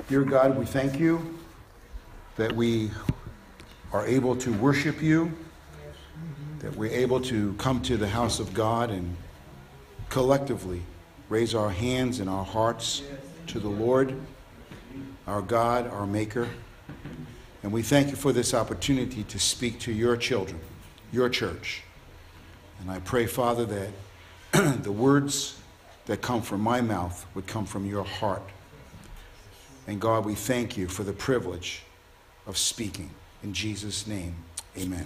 Dear God, we thank you that we are able to worship you, that we're able to come to the house of God and collectively raise our hands and our hearts to the Lord, our God, our Maker. And we thank you for this opportunity to speak to your children, your church. And I pray, Father, that the words that come from my mouth would come from your heart. And God, we thank you for the privilege of speaking. In Jesus' name, amen.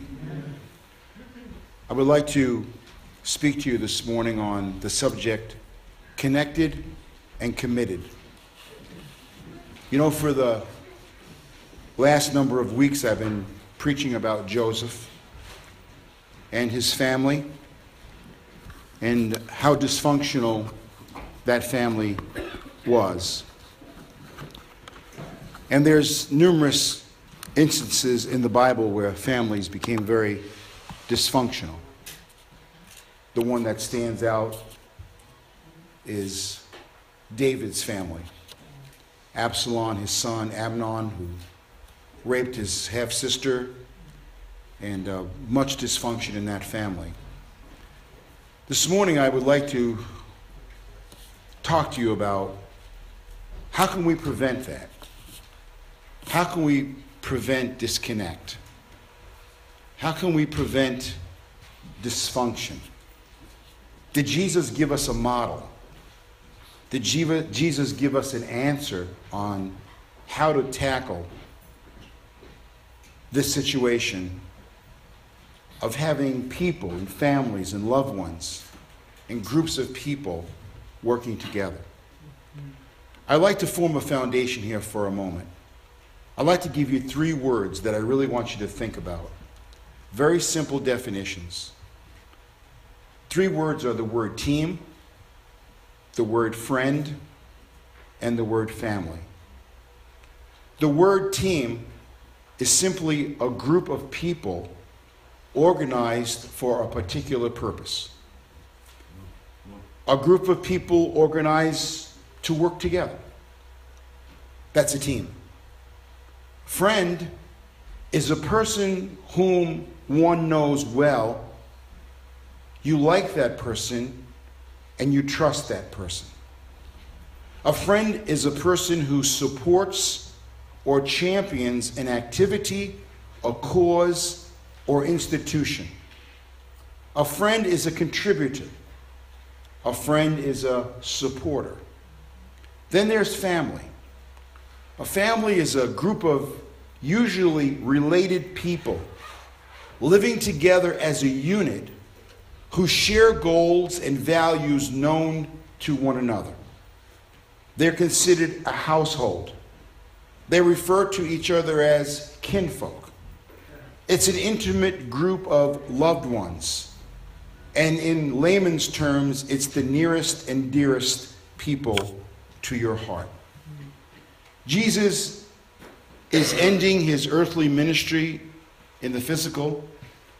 I would like to speak to you this morning on the subject, connected and committed. You know, for the last number of weeks, I've been preaching about Joseph and his family and how dysfunctional that family was. And there's numerous instances in the Bible where families became very dysfunctional. The one that stands out is David's family. Absalom, his son, Amnon, who raped his half-sister, and much dysfunction in that family. This morning I would like to talk to you about how can we prevent that? How can we prevent disconnect? How can we prevent dysfunction? Did Jesus give us a model? Did Jesus give us an answer on how to tackle this situation of having people and families and loved ones and groups of people working together? I'd like to form a foundation here for a moment. I'd like to give you 3 words that I really want you to think about. Very simple definitions. 3 words are the word team, the word friend, and the word family. The word team is simply a group of people organized for a particular purpose. A group of people organized to work together. That's a team. Friend is a person whom one knows well. You like that person and you trust that person. A friend is a person who supports or champions an activity, a cause, or institution. A friend is a contributor. A friend is a supporter. Then there's family. A family is a group of usually related people living together as a unit who share goals and values known to one another. They're considered a household. They refer to each other as kinfolk. It's an intimate group of loved ones. And in layman's terms, it's the nearest and dearest people to your heart. Jesus is ending his earthly ministry in the physical,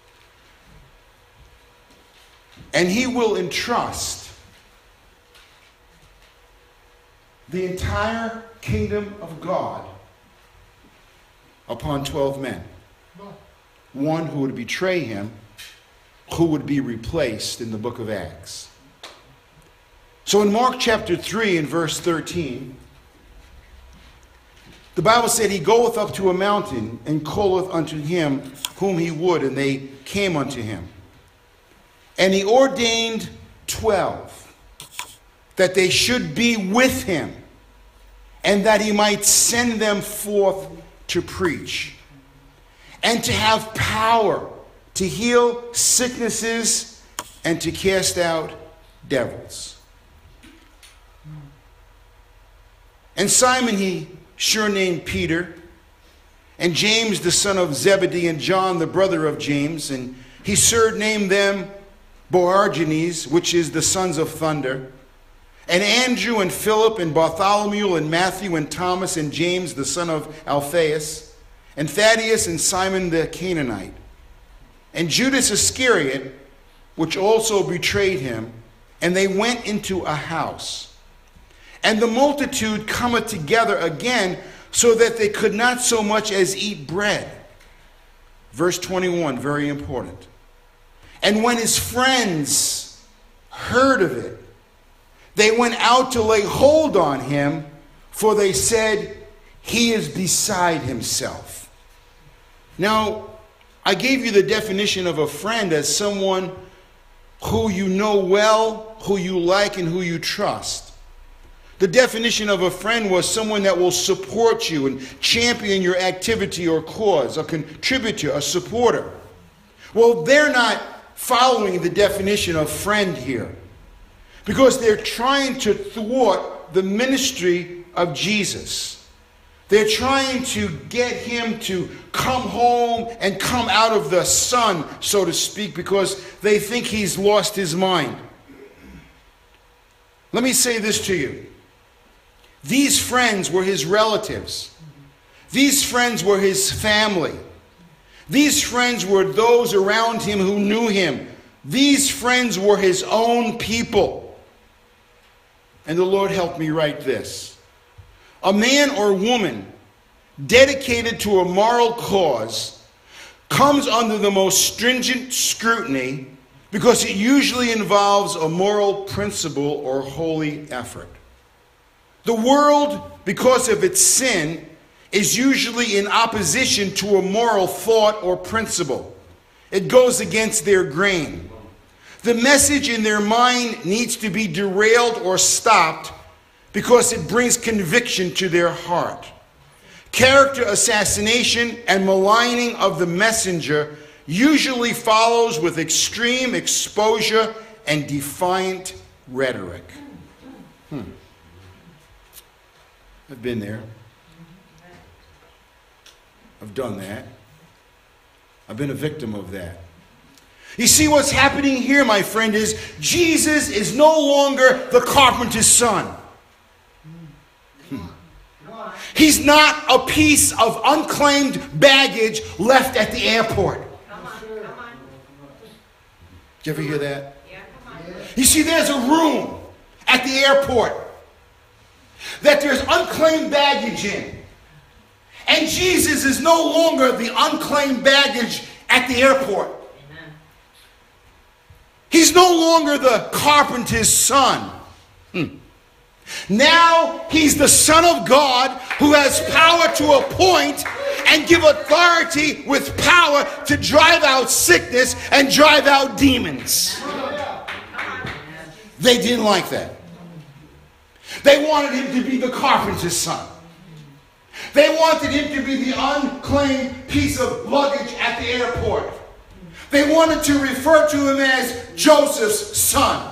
and he will entrust the entire kingdom of God upon 12 men. One who would betray him, who would be replaced in the book of Acts. So in Mark chapter 3 and verse 13, the Bible said, he goeth up to a mountain and calleth unto him whom he would, and they came unto him. And he ordained 12, that they should be with him, and that he might send them forth to preach, and to have power to heal sicknesses and to cast out devils. And Simon he surnamed Peter, and James the son of Zebedee, and John the brother of James, and he surnamed them Boanerges, which is the sons of thunder, and Andrew and Philip and Bartholomew and Matthew and Thomas and James the son of Alphaeus, and Thaddeus and Simon the Canaanite, and Judas Iscariot, which also betrayed him. And they went into a house. And the multitude cometh together again, so that they could not so much as eat bread. Verse 21, very important. And when his friends heard of it, they went out to lay hold on him, for they said, he is beside himself. Now, I gave you the definition of a friend as someone who you know well, who you like, and who you trust. The definition of a friend was someone that will support you and champion your activity or cause, a contributor, a supporter. Well, they're not following the definition of friend here, because they're trying to thwart the ministry of Jesus. They're trying to get him to come home and come out of the sun, so to speak, because they think he's lost his mind. Let me say this to you. These friends were his relatives. These friends were his family. These friends were those around him who knew him. These friends were his own people. And the Lord helped me write this. A man or woman dedicated to a moral cause comes under the most stringent scrutiny because it usually involves a moral principle or holy effort. The world, because of its sin, is usually in opposition to a moral thought or principle. It goes against their grain. The message in their mind needs to be derailed or stopped because it brings conviction to their heart. Character assassination and maligning of the messenger usually follows with extreme exposure and defiant rhetoric. I've been there. I've done that. I've been a victim of that. You see, what's happening here, my friend, is Jesus is no longer the carpenter's son. He's not a piece of unclaimed baggage left at the airport. Did you ever hear that? You see, there's a room at the airport that there's unclaimed baggage in. And Jesus is no longer the unclaimed baggage at the airport. He's no longer the carpenter's son. Now he's the Son of God who has power to appoint and give authority with power to drive out sickness and drive out demons. They didn't like that. They wanted him to be the carpenter's son. They wanted him to be the unclaimed piece of luggage at the airport. They wanted to refer to him as Joseph's son.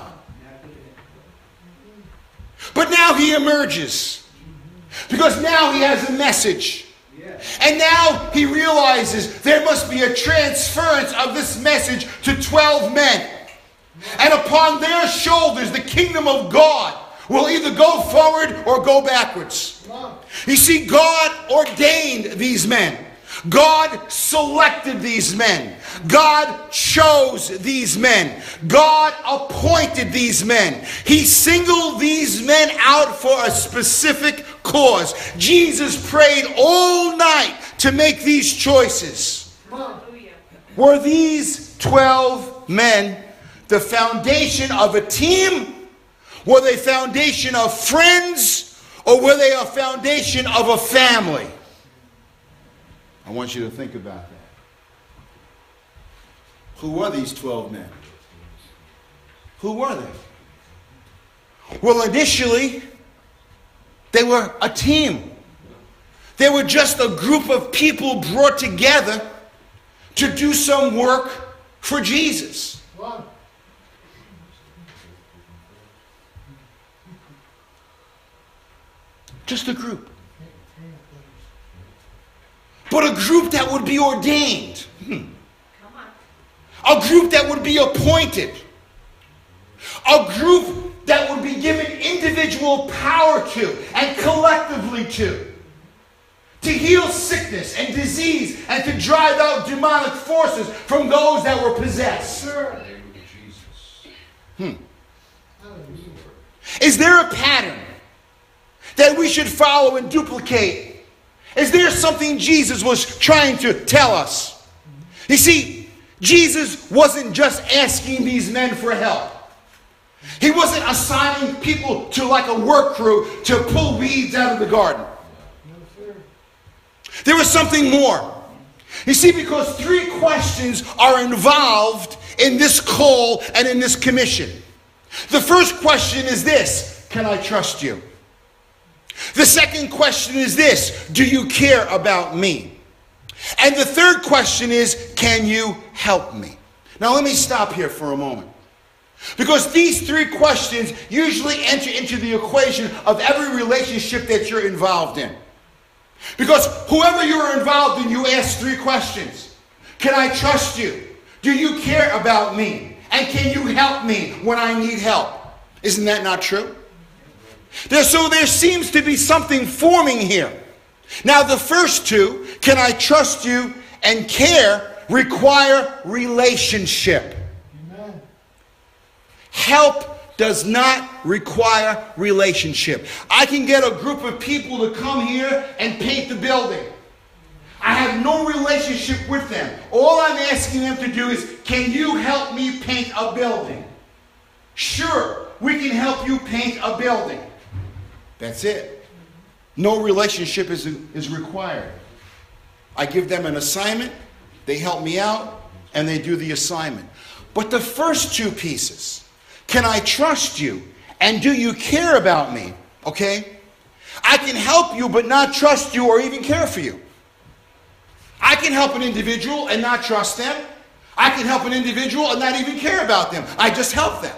But now he emerges, because now he has a message. And now he realizes there must be a transference of this message to 12 men. And upon their shoulders, the kingdom of God will either go forward or go backwards. You see, God ordained these men. God selected these men. God chose these men. God appointed these men. He singled these men out for a specific cause. Jesus prayed all night to make these choices. Were these 12 men the foundation of a team? Were they foundation of friends? Or were they a foundation of a family? I want you to think about that. Who were these 12 men? Who were they? Well, initially, they were a team. They were just a group of people brought together to do some work for Jesus. Just a group. But a group that would be ordained. A group that would be appointed. A group that would be given individual power to and collectively to heal sickness and disease and to drive out demonic forces from those that were possessed. Is there a pattern that we should follow and duplicate? Is there something Jesus was trying to tell us? You see, Jesus wasn't just asking these men for help. He wasn't assigning people to like a work crew to pull weeds out of the garden. There was something more. You see, because 3 questions are involved in this call and in this commission. The first question is this: can I trust you? The second question is this: do you care about me? And the third question is, can you help me? Now let me stop here for a moment. Because these 3 questions usually enter into the equation of every relationship that you're involved in. Because whoever you're involved in, you ask 3 questions. Can I trust you? Do you care about me? And can you help me when I need help? Isn't that not true? So there seems to be something forming here. Now the first 2, can I trust you and care, require relationship. Amen. Help does not require relationship. I can get a group of people to come here and paint the building. I have no relationship with them. All I'm asking them to do is, can you help me paint a building? Sure, we can help you paint a building. That's it. No relationship is required. I give them an assignment, they help me out, and they do the assignment. But the first 2 pieces, can I trust you? And do you care about me? Okay? I can help you but not trust you or even care for you. I can help an individual and not trust them. I can help an individual and not even care about them. I just help them.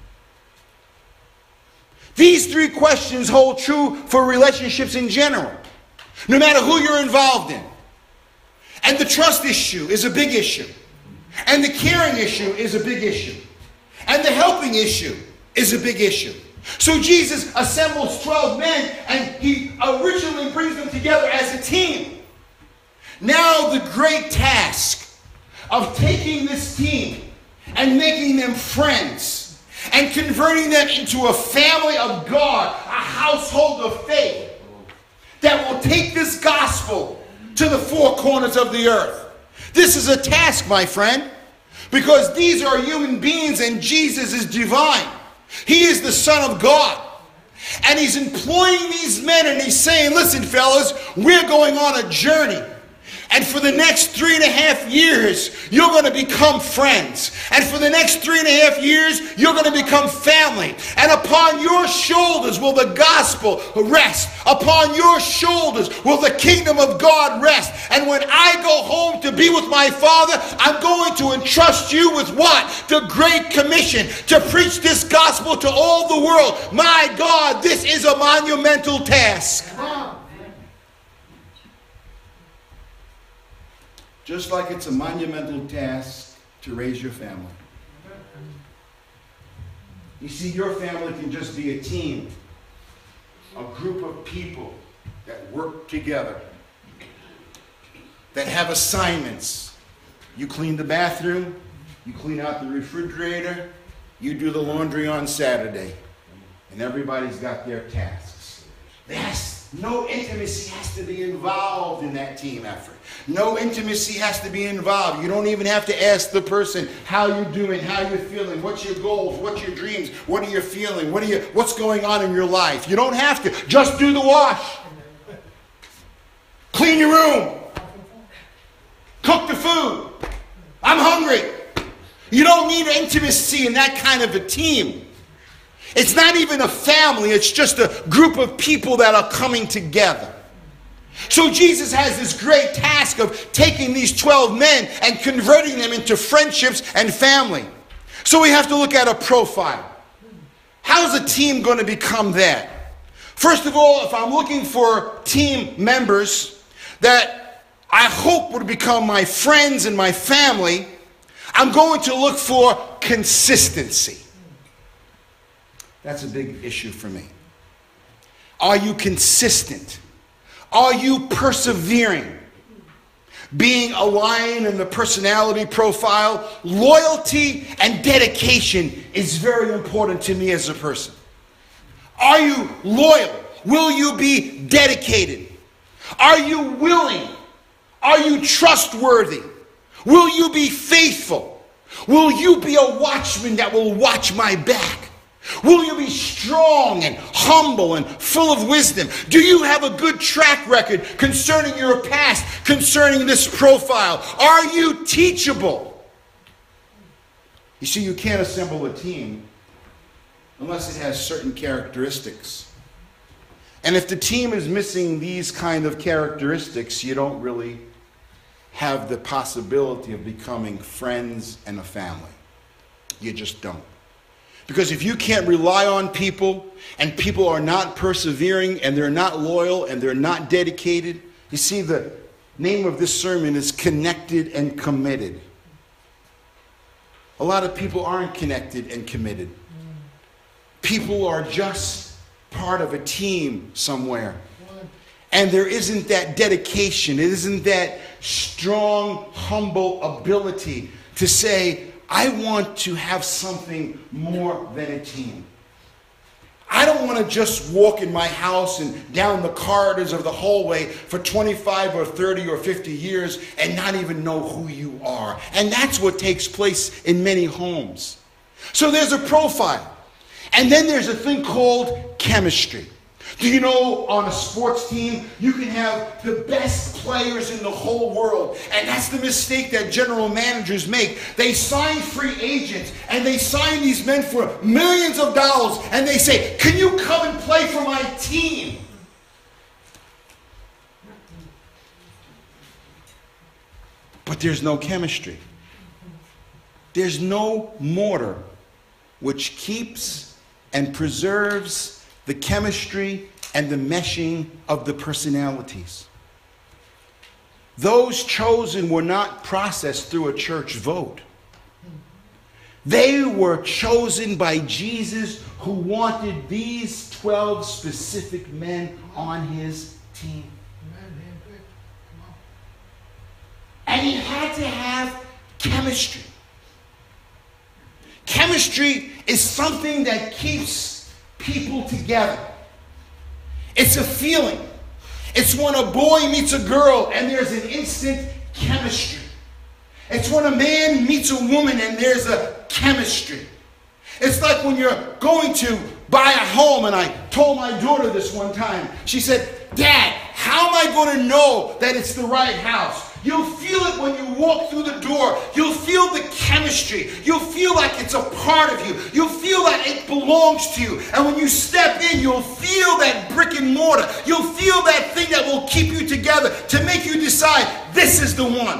These 3 questions hold true for relationships in general, no matter who you're involved in. And the trust issue is a big issue. And the caring issue is a big issue. And the helping issue is a big issue. So Jesus assembles 12 men and he originally brings them together as a team. Now the great task of taking this team and making them friends and converting them into a family of God, a household of faith that will take this gospel to the 4 corners of the earth. This is a task, my friend. Because these are human beings and Jesus is divine. He is the Son of God. And he's employing these men and he's saying, listen, fellas, we're going on a journey. And for the next 3.5 years, you're going to become friends. And for the next 3.5 years, you're going to become family. And upon your shoulders will the gospel rest. Upon your shoulders will the kingdom of God rest. And when I go home to be with my Father, I'm going to entrust you with what? The Great Commission, to preach this gospel to all the world. My God, this is a monumental task. Just like it's a monumental task to raise your family. You see, your family can just be a team, a group of people that work together, that have assignments. You clean the bathroom, you clean out the refrigerator, you do the laundry on Saturday, and everybody's got their tasks. No intimacy has to be involved in that team effort. No intimacy has to be involved. You don't even have to ask the person how you're doing, how you're feeling, what's your goals, what's your dreams, what are you feeling, what's going on in your life. You don't have to. Just do the wash. Clean your room. Cook the food. I'm hungry. You don't need intimacy in that kind of a team. It's not even a family, it's just a group of people that are coming together. So Jesus has this great task of taking these 12 men and converting them into friendships and family. So we have to look at a profile. How's a team going to become that? First of all, if I'm looking for team members that I hope would become my friends and my family, I'm going to look for consistency. That's a big issue for me. Are you consistent? Are you persevering? Being aligned in the personality profile, loyalty and dedication is very important to me as a person. Are you loyal? Will you be dedicated? Are you willing? Are you trustworthy? Will you be faithful? Will you be a watchman that will watch my back? Will you be strong and humble and full of wisdom? Do you have a good track record concerning your past, concerning this profile? Are you teachable? You see, you can't assemble a team unless it has certain characteristics. And if the team is missing these kind of characteristics, you don't really have the possibility of becoming friends and a family. You just don't. Because if you can't rely on people, and people are not persevering, and they're not loyal, and they're not dedicated, you see, the name of this sermon is Connected and Committed. A lot of people aren't connected and committed. People are just part of a team somewhere. And there isn't that dedication. It isn't that strong, humble ability to say, I want to have something more than a team. I don't want to just walk in my house and down the corridors of the hallway for 25 or 30 or 50 years and not even know who you are. And that's what takes place in many homes. So there's a profile. And then there's a thing called chemistry. Do you know on a sports team, you can have the best players in the whole world. And that's the mistake that general managers make. They sign free agents and they sign these men for millions of dollars. And they say, can you come and play for my team? But there's no chemistry. There's no mortar which keeps and preserves the chemistry and the meshing of the personalities. Those chosen were not processed through a church vote. They were chosen by Jesus, who wanted these 12 specific men on his team. And he had to have chemistry. Chemistry is something that keeps people together. It's a feeling. It's when a boy meets a girl and there's an instant chemistry. It's when a man meets a woman and there's a chemistry. It's like when you're going to buy a home, and I told my daughter this one time. She said, Dad, how am I going to know that it's the right house? You'll feel it when you walk through the door. You'll feel the chemistry. You'll feel like it's a part of you. You'll feel that it belongs to you. And when you step in, you'll feel that brick and mortar. You'll feel that thing that will keep you together to make you decide, this is the one.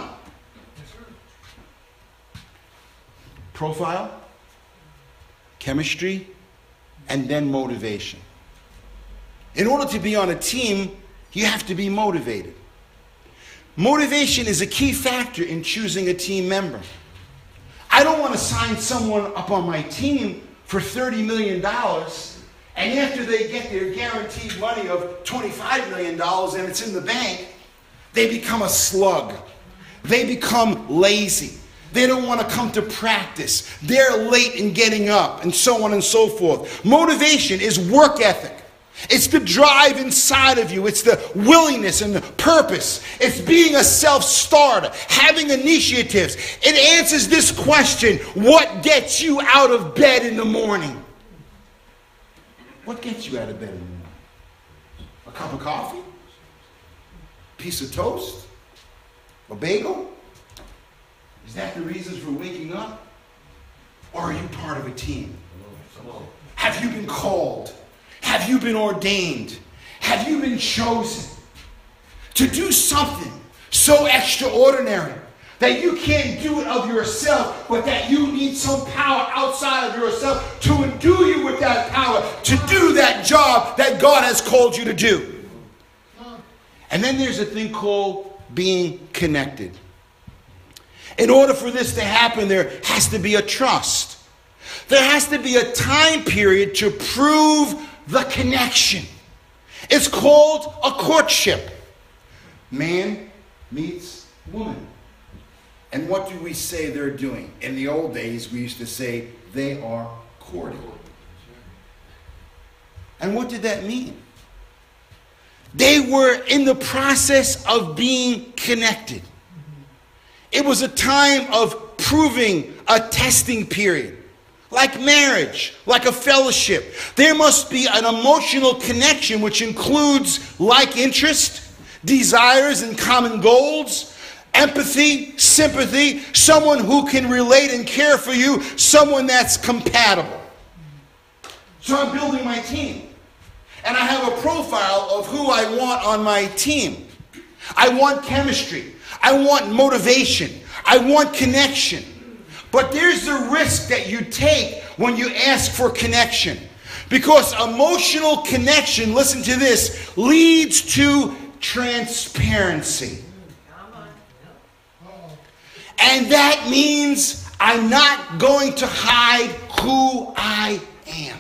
Profile, chemistry, and then motivation. In order to be on a team, you have to be motivated. Motivation is a key factor in choosing a team member. I don't want to sign someone up on my team for $30 million, and after they get their guaranteed money of $25 million and it's in the bank, they become a slug. They become lazy. They don't want to come to practice. They're late in getting up, and so on and so forth. Motivation is work ethic. It's the drive inside of you. It's the willingness and the purpose. It's being a self-starter, having initiatives. It answers this question: what gets you out of bed in the morning? What gets you out of bed in the morning? A cup of coffee? A piece of toast? A bagel? Is that the reasons for waking up? Or are you part of a team? Have you been called? Have you been ordained? Have you been chosen to do something so extraordinary that you can't do it of yourself, but that you need some power outside of yourself to endue you with that power to do that job that God has called you to do? And then there's a thing called being connected. In order for this to happen, there has to be a trust. There has to be a time period to prove the connection. It's called a courtship. Man meets woman. And what do we say they're doing? In the old days, we used to say they are courting. And what did that mean? They were in the process of being connected. It was a time of proving, a testing period. Like marriage, like a fellowship. There must be an emotional connection which includes like interest, desires and common goals, empathy, sympathy, someone who can relate and care for you, someone that's compatible. So I'm building my team. And I have a profile of who I want on my team. I want chemistry. I want motivation. I want connection. But there's the risk that you take when you ask for connection. Because emotional connection, listen to this, leads to transparency. And that means I'm not going to hide who I am.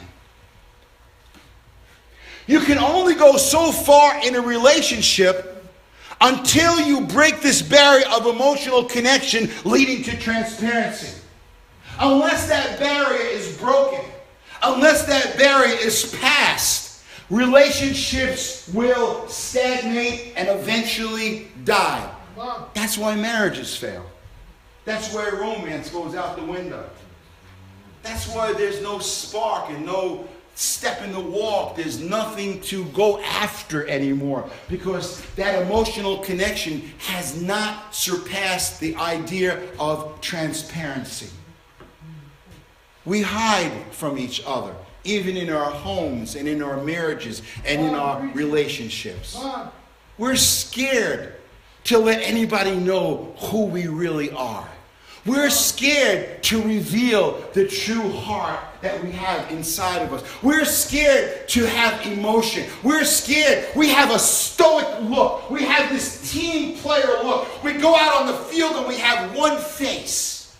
You can only go so far in a relationship until you break this barrier of emotional connection leading to transparency. Unless that barrier is broken, unless that barrier is passed, relationships will stagnate and eventually die. That's why marriages fail. That's why romance goes out the window. That's why there's no spark and no step in the walk. There's nothing to go after anymore because that emotional connection has not surpassed the idea of transparency. We hide from each other, even in our homes and in our marriages and in our relationships. We're scared to let anybody know who we really are. We're scared to reveal the true heart that we have inside of us. We're scared to have emotion. We're scared. We have a stoic look. We have this team player look. We go out on the field and we have one face.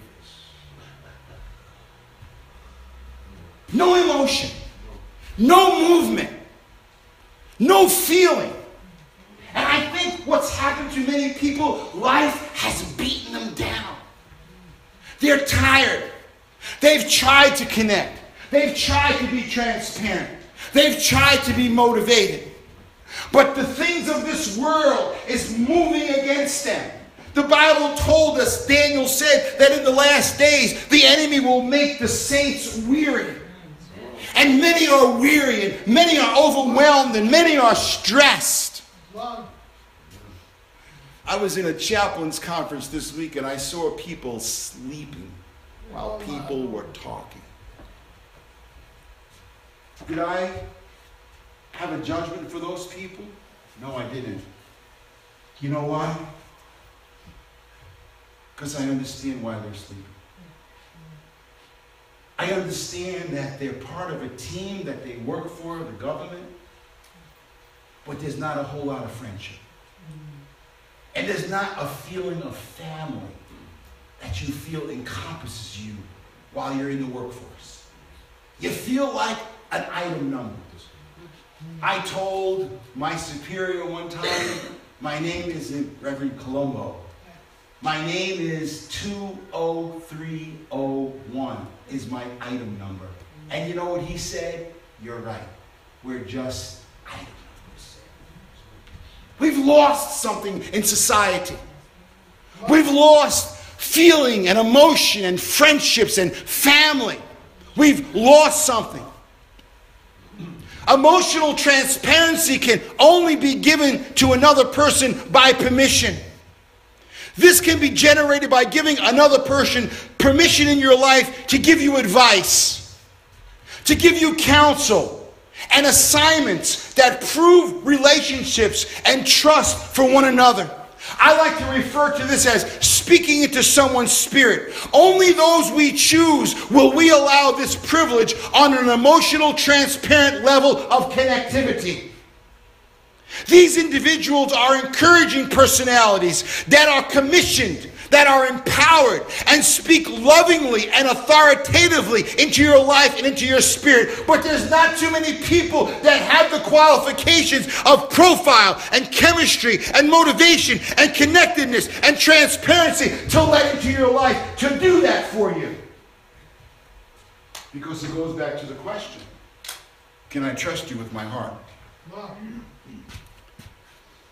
No emotion. No movement. No feeling. And I think what's happened to many people, life has beaten them down. They're tired. They've tried to connect. They've tried to be transparent. They've tried to be motivated. But the things of this world is moving against them. The Bible told us, Daniel said, that in the last days, the enemy will make the saints weary. And many are weary, and many are overwhelmed, and many are stressed. I was in a chaplain's conference this week and I saw people sleeping while people were talking. Did I have a judgment for those people? No, I didn't. You know why? Because I understand why they're sleeping. I understand that they're part of a team that they work for, the government, but there's not a whole lot of friendship. And there's not a feeling of family that you feel encompasses you while you're in the workforce. You feel like an item number. I told my superior one time, my name isn't Reverend Colombo. My name is 20301 is my item number. And you know what he said? You're right. We're just item numbers. We've lost something in society. We've lost feeling and emotion and friendships and family. We've lost something. Emotional transparency can only be given to another person by permission. This can be generated by giving another person permission in your life to give you advice, to give you counsel, and assignments that prove relationships and trust for one another. I like to refer to this as speaking into someone's spirit. Only those we choose will we allow this privilege on an emotional, transparent level of connectivity. These individuals are encouraging personalities that are commissioned, that are empowered, and speak lovingly and authoritatively into your life and into your spirit. But there's not too many people that have the qualifications of profile and chemistry and motivation and connectedness and transparency to let into your life to do that for you. Because it goes back to the question, can I trust you with my heart?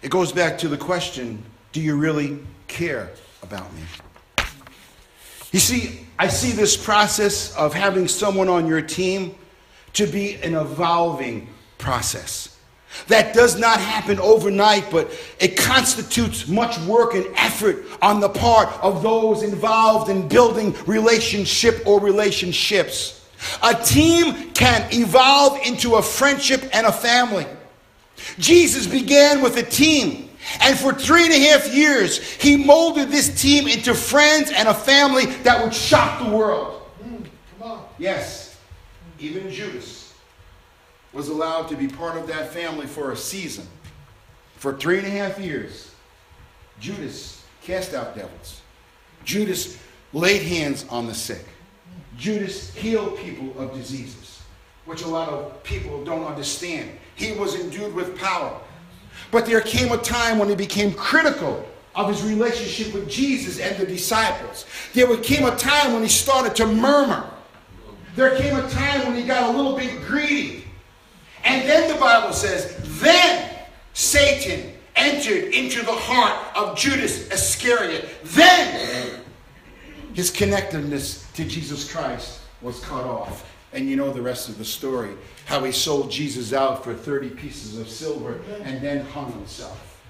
It goes back to the question, do you really care about me? You see, I see this process of having someone on your team to be an evolving process. That does not happen overnight, but it constitutes much work and effort on the part of those involved in building relationship or relationships. A team can evolve into a friendship and a family. Jesus began with a team, and for 3.5 years, he molded this team into friends and a family that would shock the world. Come on. Yes, even Judas was allowed to be part of that family for a season. For 3.5 years, Judas cast out devils. Judas laid hands on the sick. Judas healed people of diseases, which a lot of people don't understand. He was endued with power. But there came a time when he became critical of his relationship with Jesus and the disciples. There came a time when he started to murmur. There came a time when he got a little bit greedy. And then the Bible says, then Satan entered into the heart of Judas Iscariot. Then his connectedness to Jesus Christ was cut off. And you know the rest of the story, how he sold Jesus out for 30 pieces of silver and then hung himself.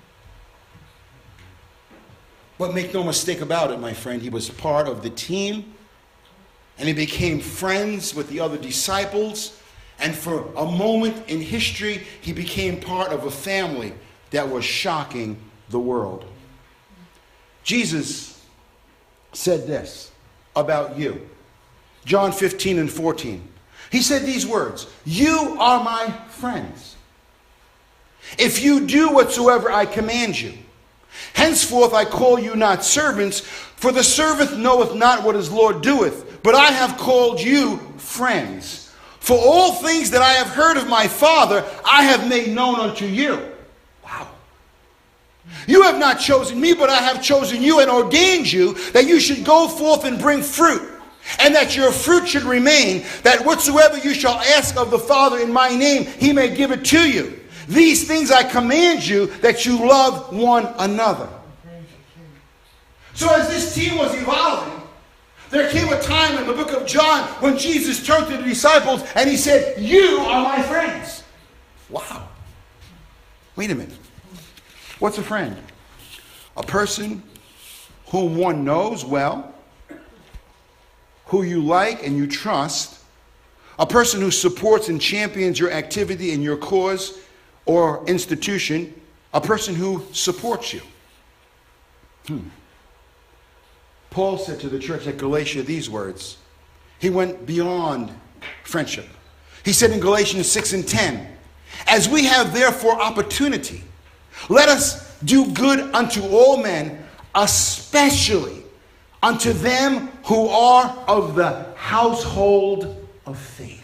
But make no mistake about it, my friend, he was part of the team, and he became friends with the other disciples, and for a moment in history, he became part of a family that was shocking the world. Jesus said this about you. John 15:14. He said these words, "You are my friends, if you do whatsoever I command you. Henceforth I call you not servants, for the servant knoweth not what his Lord doeth, but I have called you friends. For all things that I have heard of my Father, I have made known unto you." Wow. "You have not chosen me, but I have chosen you and ordained you that you should go forth and bring fruit, and that your fruit should remain, that whatsoever you shall ask of the Father in my name, he may give it to you. These things I command you, that you love one another." So as this team was evolving, there came a time in the book of John when Jesus turned to the disciples and he said, "You are my friends." Wow. Wait a minute. What's a friend? A person whom one knows well, who you like and you trust, a person who supports and champions your activity and your cause or institution, a person who supports you. Paul said to the church at Galatia these words. He went beyond friendship. He said in Galatians 6:10, "As we have therefore opportunity, let us do good unto all men, especially unto them who are of the household of faith."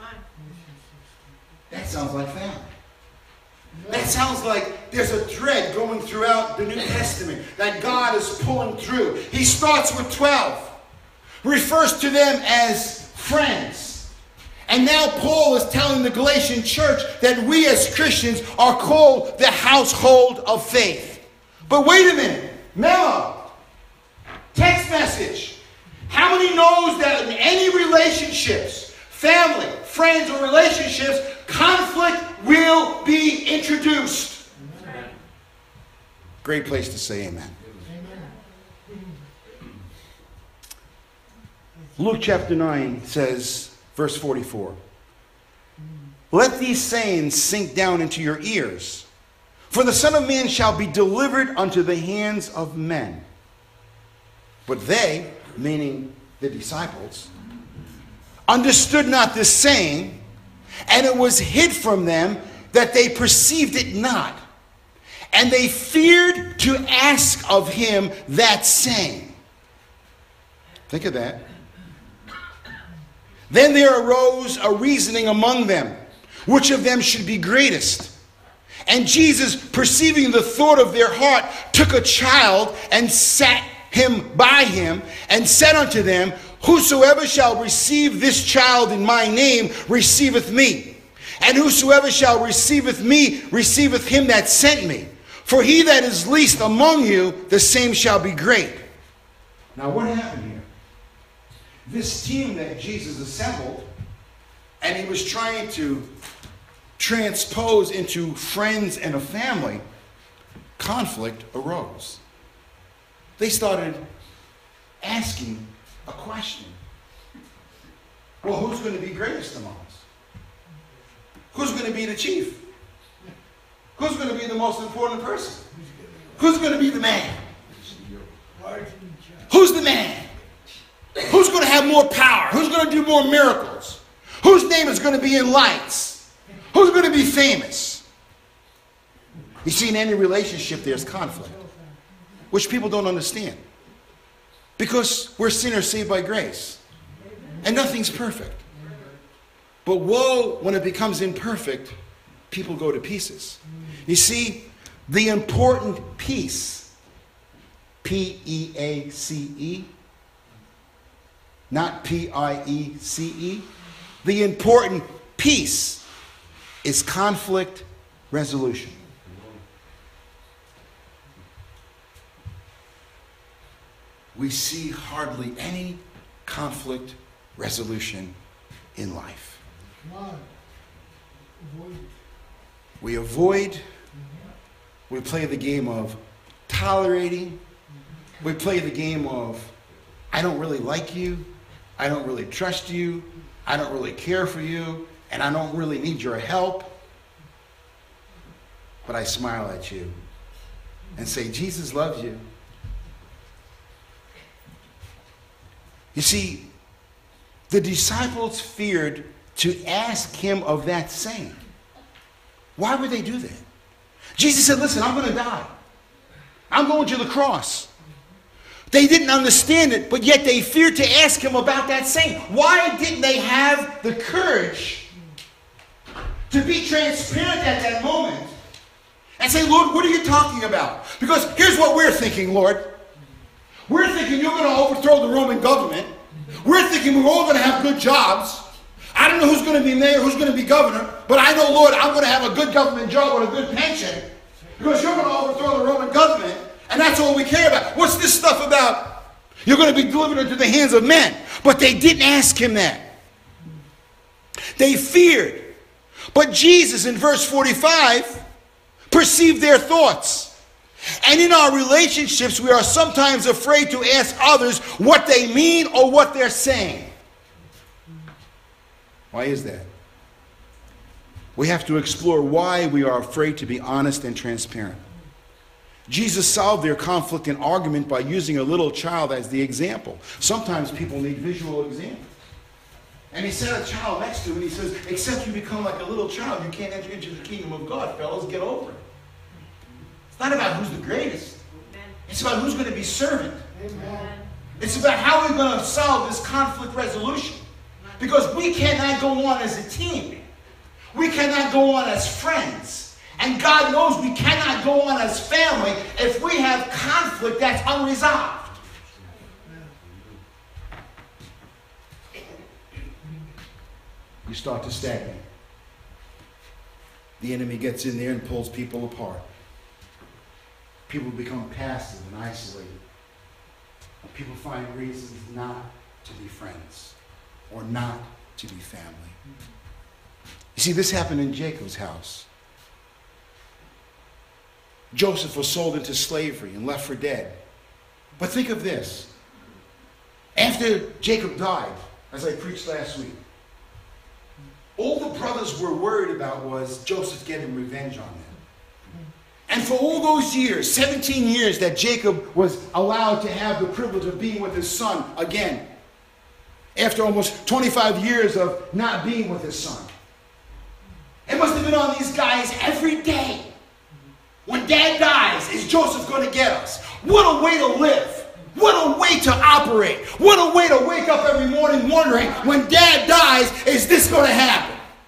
That sounds like family. That sounds like there's a thread going throughout the New Testament that God is pulling through. He starts with 12, refers to them as friends. And now Paul is telling the Galatian church that we as Christians are called the household of faith. But wait a minute. Memo. Text message. How many knows that in any relationships, family, friends, or relationships, conflict will be introduced? Amen. Great place to say amen. Luke chapter 9 says, verse 44, "Let these sayings sink down into your ears, for the Son of Man shall be delivered unto the hands of men. But they," meaning the disciples, "understood not this saying, and it was hid from them that they perceived it not. And they feared to ask of him that saying." Think of that. "Then there arose a reasoning among them, which of them should be greatest. And Jesus, perceiving the thought of their heart, took a child and sat him by him, and said unto them, Whosoever shall receive this child in my name receiveth me. And whosoever shall receiveth me receiveth him that sent me. For he that is least among you, the same shall be great. Now what happened here? This team that Jesus assembled, and he was trying to transpose into friends and a family, conflict arose. They started asking a question. Well, who's going to be greatest among us? Who's going to be the chief? Who's going to be the most important person? Who's going to be the man? Who's the man? Who's going to have more power? Who's going to do more miracles? Whose name is going to be in lights? Who's going to be famous? You see, in any relationship, there's conflict, which people don't understand. Because we're sinners saved by grace. And nothing's perfect. But woe, when it becomes imperfect, people go to pieces. You see, the important piece, P-E-A-C-E, not P-I-E-C-E, the important piece is conflict resolution. We see hardly any conflict resolution in life. We avoid. We play the game of tolerating. We play the game of, I don't really like you. I don't really trust you. I don't really care for you. And I don't really need your help. But I smile at you and say, Jesus loves you. You see, the disciples feared to ask him of that same. Why would they do that? Jesus said, listen, I'm going to die. I'm going to the cross. They didn't understand it, but yet they feared to ask him about that same. Why didn't they have the courage to be transparent at that moment and say, Lord, what are you talking about? Because here's what we're thinking, Lord. We're thinking you're going to overthrow the Roman government. We're thinking we're all going to have good jobs. I don't know who's going to be mayor, who's going to be governor, but I know, Lord, I'm going to have a good government job with a good pension because you're going to overthrow the Roman government, and that's all we care about. What's this stuff about? You're going to be delivered into the hands of men. But they didn't ask him that. They feared. But Jesus, in verse 45, perceived their thoughts. And in our relationships, we are sometimes afraid to ask others what they mean or what they're saying. Why is that? We have to explore why we are afraid to be honest and transparent. Jesus solved their conflict and argument by using a little child as the example. Sometimes people need visual examples. And he set a child next to him and he says, except you become like a little child, you can't enter into the kingdom of God. Fellas, get over it. It's not about who's the greatest. It's about who's going to be servant. Amen. It's about how we're going to solve this conflict resolution. Because we cannot go on as a team. We cannot go on as friends. And God knows we cannot go on as family if we have conflict that's unresolved. You start to stagnate. The enemy gets in there and pulls people apart. People become passive and isolated. People find reasons not to be friends or not to be family. You see, this happened in Jacob's house. Joseph was sold into slavery and left for dead. But think of this. After Jacob died, as I preached last week, all the brothers were worried about was Joseph getting revenge on them. And for all those years, 17 years that Jacob was allowed to have the privilege of being with his son again, after almost 25 years of not being with his son, it must have been on these guys every day. When Dad dies, is Joseph going to get us? What a way to live. What a way to operate. What a way to wake up every morning wondering, when Dad dies, is this going to happen?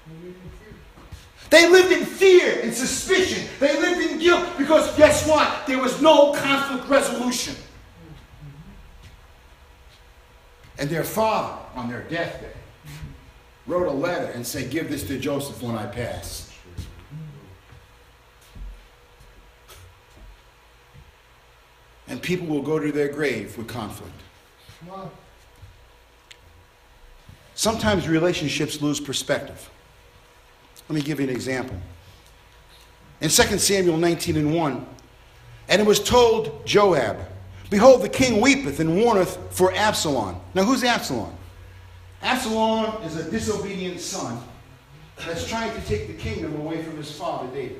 They lived in fear and suspicion. They lived in guilt because guess what? There was no conflict resolution. And their father, on their deathbed, wrote a letter and said, give this to Joseph when I pass. and people will go to their grave with conflict. Sometimes relationships lose perspective. Let me give you an example. In 2 Samuel 19:1, and it was told Joab, behold, the king weepeth and mourneth for Absalom. Now, who's Absalom? Absalom is a disobedient son that's trying to take the kingdom away from his father, David.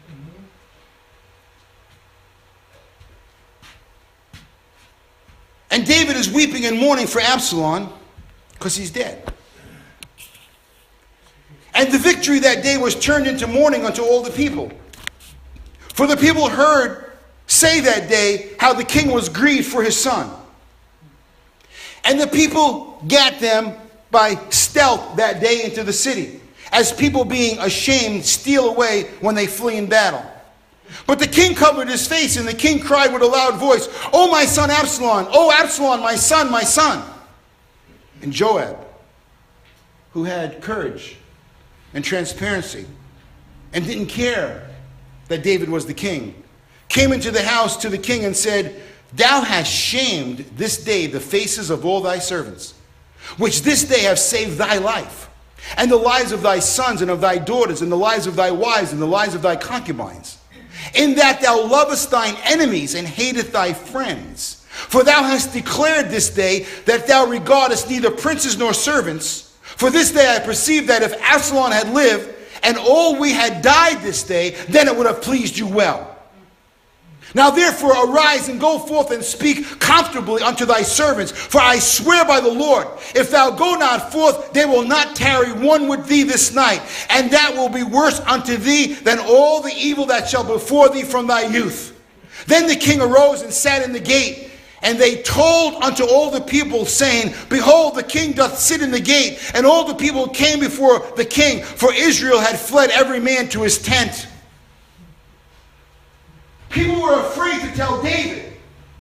And David is weeping and mourning for Absalom because he's dead. And the victory that day was turned into mourning unto all the people. For the people heard say that day how the king was grieved for his son. And the people gat them by stealth that day into the city, as people being ashamed steal away when they flee in battle. But the king covered his face, and the king cried with a loud voice, "O my son Absalom! O Absalom, my son, my son!" And Joab, who had courage and transparency and didn't care that David was the king, came into the house to the king and said, "Thou hast shamed this day the faces of all thy servants, which this day have saved thy life, and the lives of thy sons and of thy daughters, and the lives of thy wives, and the lives of thy concubines, in that thou lovest thine enemies and hateth thy friends. For thou hast declared this day that thou regardest neither princes nor servants. For this day I perceive that if Absalom had lived, and all we had died this day, then it would have pleased you well. Now therefore arise and go forth and speak comfortably unto thy servants. For I swear by the Lord, if thou go not forth, they will not tarry one with thee this night. And that will be worse unto thee than all the evil that shall before thee from thy youth." Then the king arose and sat in the gate. And they told unto all the people, saying, "Behold, the king doth sit in the gate." And all the people came before the king, for Israel had fled every man to his tent. People were afraid to tell David